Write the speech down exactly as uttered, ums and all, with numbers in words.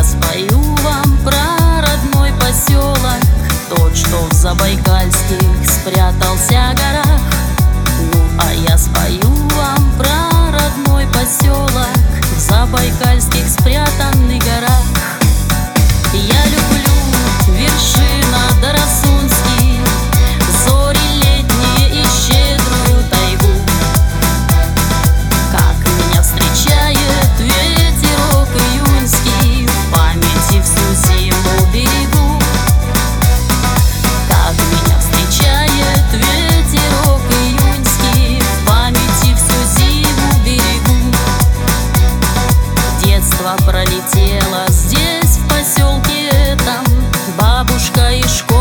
я спою вам про родной поселок, тот, что в Забайкальских спрятался горах. Ну, а я спою вам про родной поселок в Забайкальских спрятанных горах. Я люблю вершина Дарасунский, зори летние и щедрую тайгу. Как меня встречает ветерок июньский, в памяти всю зиму берегу. Как меня встречает ветерок июньский, в памяти всю зиму берегу. Детство пролетело здесь, в поселке этом, бабушка и школа.